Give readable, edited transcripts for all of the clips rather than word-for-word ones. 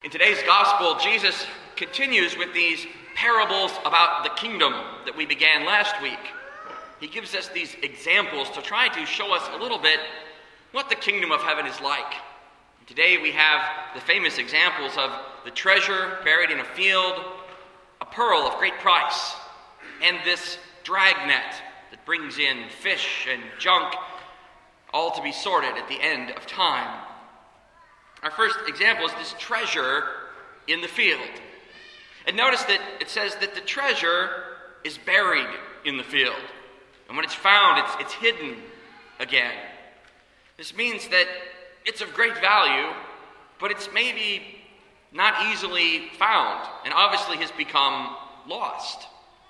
In today's gospel, Jesus continues with these parables about the kingdom that we began last week. He gives us these examples to try to show us a little bit what the kingdom of heaven is like. Today we have the famous examples of the treasure buried in a field, a pearl of great price, and this dragnet that brings in fish and junk, all to be sorted at the end of time. Our first example is this treasure in the field. And notice that it says that the treasure is buried in the field. And when it's found, it's hidden again. This means that it's of great value, but it's maybe not easily found, and obviously has become lost.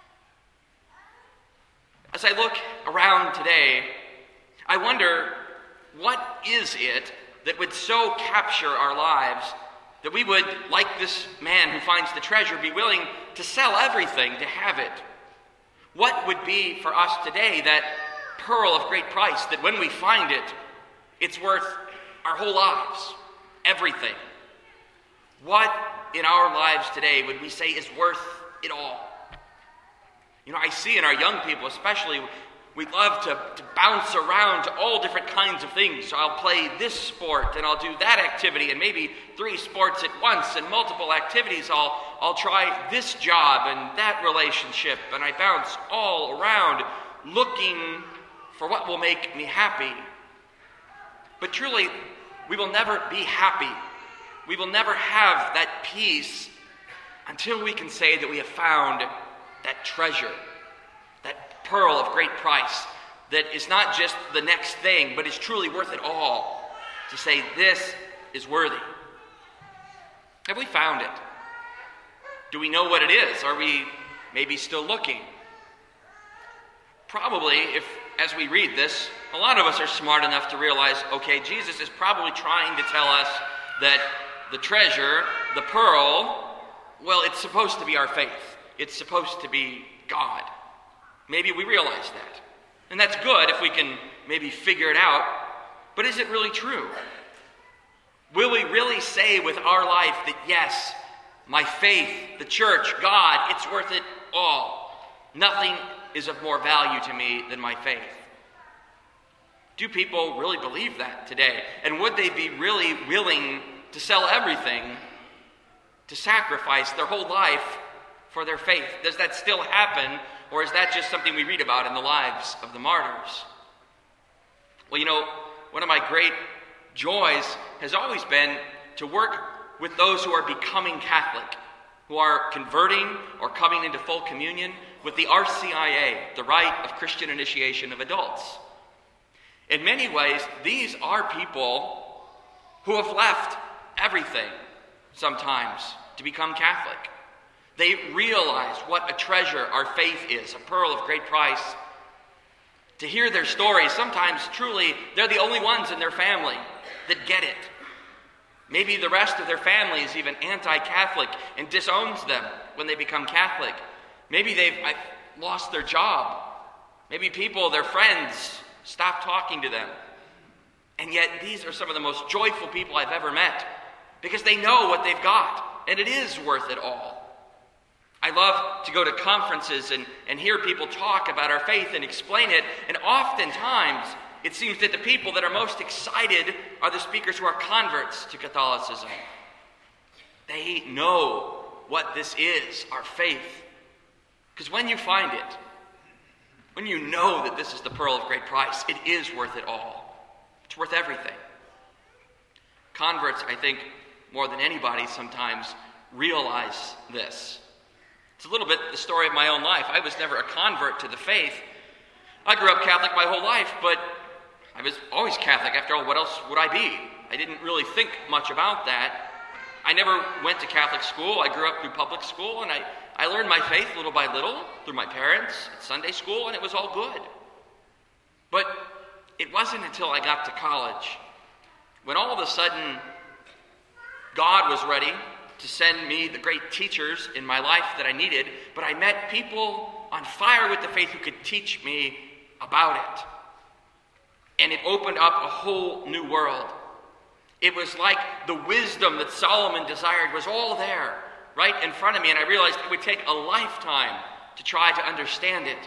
As I look around today, I wonder, what is it that would so capture our lives that we would, like this man who finds the treasure, be willing to sell everything to have it? What would be for us today that pearl of great price that when we find it, it's worth our whole lives, everything? What in our lives today would we say is worth it all? You know, I see in our young people especially, we love to bounce around to all different kinds of things. So I'll play this sport and I'll do that activity and maybe 3 sports at once and multiple activities. I'll try this job and that relationship, and I bounce all around looking for what will make me happy. But truly, we will never be happy. We will never have that peace until we can say that we have found that treasure, that pearl of great price, that is not just the next thing, but is truly worth it all. To say, this is worthy. Have we found it? Do we know what it is? Are we maybe still looking? Probably, if as we read this, a lot of us are smart enough to realize, okay, Jesus is probably trying to tell us that the treasure, the pearl, well, it's supposed to be our faith. It's supposed to be God. Maybe we realize that. And that's good if we can maybe figure it out. But is it really true? Will we really say with our life that yes, my faith, the church, God, it's worth it all? Nothing is of more value to me than my faith. Do people really believe that today? And would they be really willing to sell everything, to sacrifice their whole life for their faith? Does that still happen, or is that just something we read about in the lives of the martyrs? Well, you know, one of my great joys has always been to work with those who are becoming Catholic, who are converting or coming into full communion with the RCIA, the Rite of Christian Initiation of Adults. In many ways, these are people who have left everything sometimes to become Catholic. They realize what a treasure our faith is, a pearl of great price. To hear their stories, sometimes truly they're the only ones in their family that get it. Maybe the rest of their family is even anti-Catholic and disowns them when they become Catholic. Maybe they've lost their job. Maybe people, their friends, stop talking to them. And yet these are some of the most joyful people I've ever met because they know what they've got, and it is worth it all. I love to go to conferences and hear people talk about our faith and explain it, and oftentimes it seems that the people that are most excited are the speakers who are converts to Catholicism. They know what this is, our faith. Because when you find it, when you know that this is the pearl of great price, it is worth it all. It's worth everything. Converts, I think, more than anybody sometimes realize this. It's a little bit the story of my own life. I was never a convert to the faith. I grew up Catholic my whole life, but I was always Catholic. After all, what else would I be? I didn't really think much about that. I never went to Catholic school. I grew up through public school, and I learned my faith little by little through my parents at Sunday school, and it was all good. But it wasn't until I got to college when all of a sudden God was ready to send me the great teachers in my life that I needed, but I met people on fire with the faith who could teach me about it. And it opened up a whole new world. It was like the wisdom that Solomon desired was all there, right in front of me, and I realized it would take a lifetime to try to understand it.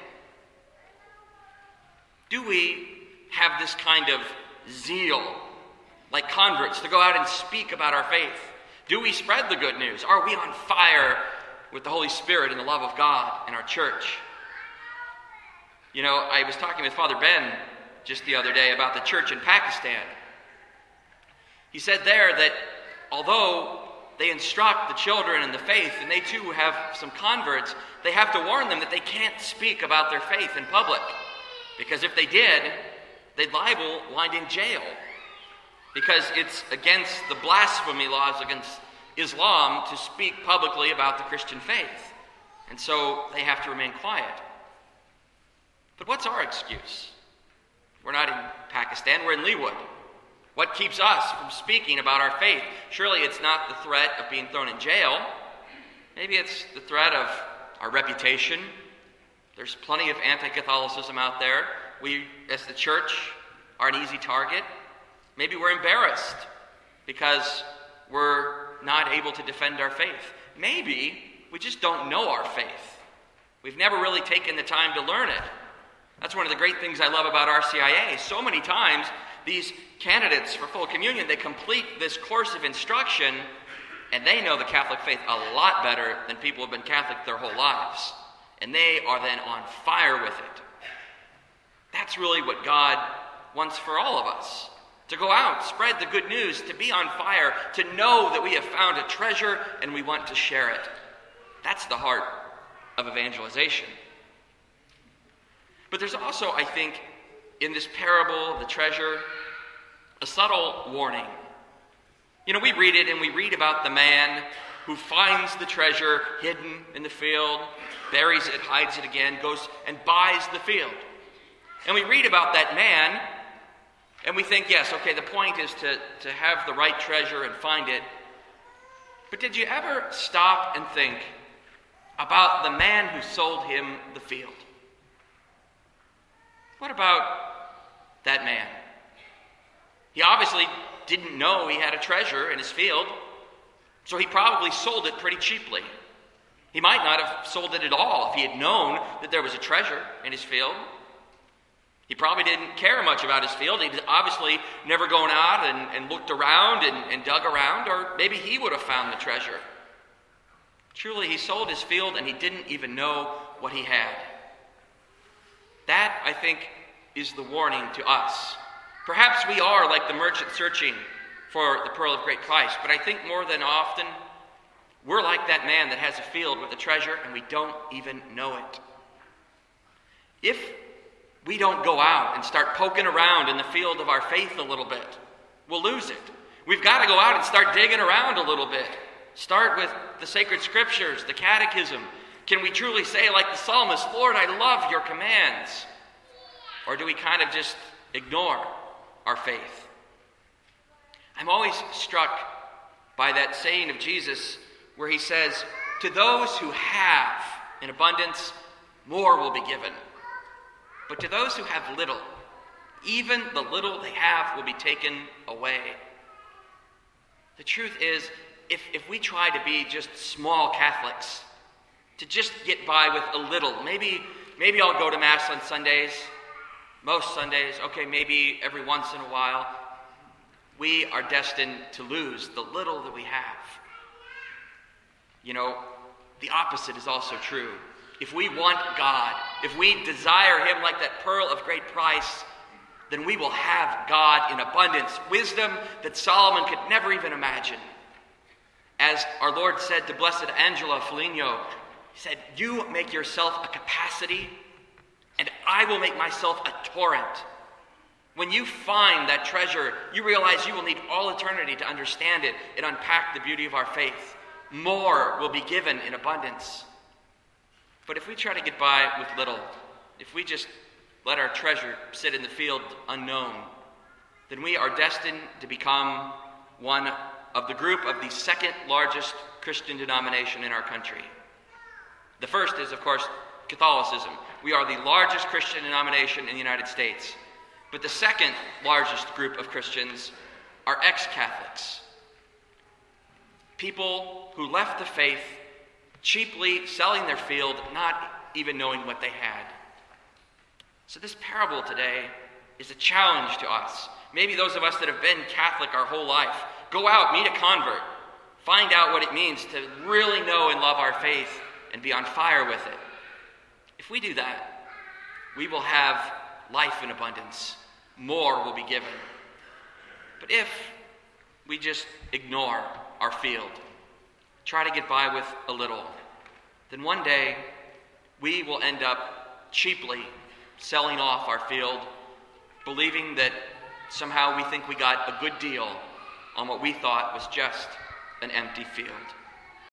Do we have this kind of zeal, like converts, to go out and speak about our faith? Do we spread the good news? Are we on fire with the Holy Spirit and the love of God in our church? You know, I was talking with Father Ben just the other day about the church in Pakistan. He said there that although they instruct the children in the faith, and they too have some converts, they have to warn them that they can't speak about their faith in public. Because if they did, they'd wind in jail. Because it's against the blasphemy laws against Islam to speak publicly about the Christian faith. And so they have to remain quiet. But what's our excuse? We're not in Pakistan, we're in Leawood. What keeps us from speaking about our faith? Surely it's not the threat of being thrown in jail. Maybe it's the threat of our reputation. There's plenty of anti-Catholicism out there. We, as the church, are an easy target. Maybe we're embarrassed because we're not able to defend our faith. Maybe we just don't know our faith. We've never really taken the time to learn it. That's one of the great things I love about RCIA. So many times, these candidates for full communion, they complete this course of instruction, and they know the Catholic faith a lot better than people who have been Catholic their whole lives. And they are then on fire with it. That's really what God wants for all of us. To go out, spread the good news, to be on fire, to know that we have found a treasure and we want to share it. That's the heart of evangelization. But there's also, I think, in this parable of the treasure, a subtle warning. You know, we read it and we read about the man who finds the treasure hidden in the field, buries it, hides it again, goes and buys the field. And we read about that man, and we think, yes, okay, the point is to have the right treasure and find it. But did you ever stop and think about the man who sold him the field? What about that man? He obviously didn't know he had a treasure in his field, so he probably sold it pretty cheaply. He might not have sold it at all if he had known that there was a treasure in his field. He probably didn't care much about his field. He'd obviously never gone out and looked around and dug around, or maybe he would have found the treasure. Truly, he sold his field and he didn't even know what he had. That, I think, is the warning to us. Perhaps we are like the merchant searching for the pearl of great price, but I think more than often, we're like that man that has a field with a treasure and we don't even know it. If we don't go out and start poking around in the field of our faith a little bit, we'll lose it. We've got to go out and start digging around a little bit. Start with the sacred scriptures, the catechism. Can we truly say, like the psalmist, Lord, I love your commands? Or do we kind of just ignore our faith? I'm always struck by that saying of Jesus where he says, to those who have in abundance, more will be given. But to those who have little, even the little they have will be taken away. The truth is, if we try to be just small Catholics, to just get by with a little, maybe I'll go to Mass on Sundays, most Sundays, okay, maybe every once in a while, we are destined to lose the little that we have. You know, the opposite is also true. If we want God, if we desire him like that pearl of great price, then we will have God in abundance, wisdom that Solomon could never even imagine. As our Lord said to Blessed Angela Foligno, he said, you make yourself a capacity, and I will make myself a torrent. When you find that treasure, you realize you will need all eternity to understand it and unpack the beauty of our faith. More will be given in abundance. But if we try to get by with little, if we just let our treasure sit in the field unknown, then we are destined to become one of the group of the second largest Christian denomination in our country. The first is, of course, Catholicism. We are the largest Christian denomination in the United States. But the second largest group of Christians are ex-Catholics. People who left the faith cheaply selling their field, not even knowing what they had. So this parable today is a challenge to us. Maybe those of us that have been Catholic our whole life, go out, meet a convert, find out what it means to really know and love our faith and be on fire with it. If we do that, we will have life in abundance. More will be given. But if we just ignore our field, try to get by with a little, then one day we will end up cheaply selling off our field, believing that somehow we think we got a good deal on what we thought was just an empty field.